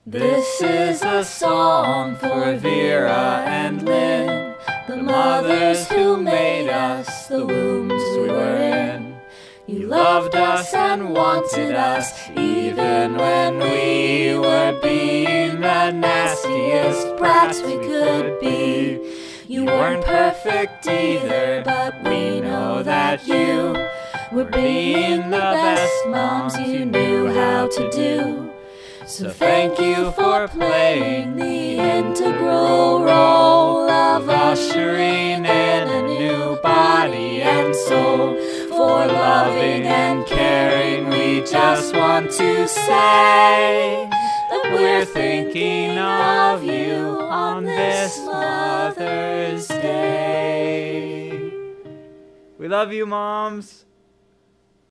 This is a song for Vera and Lynn, the mothers who made us, the wombs we were in. You loved us and wanted us, even when we were being the nastiest brats we could be. You weren't perfect either, but we know that you were being the best moms you knew how to do. So thank you for playing the integral role of ushering in a new body and soul. For loving and caring, we just want to say that we're thinking of you on this Mother's Day. We love you, moms.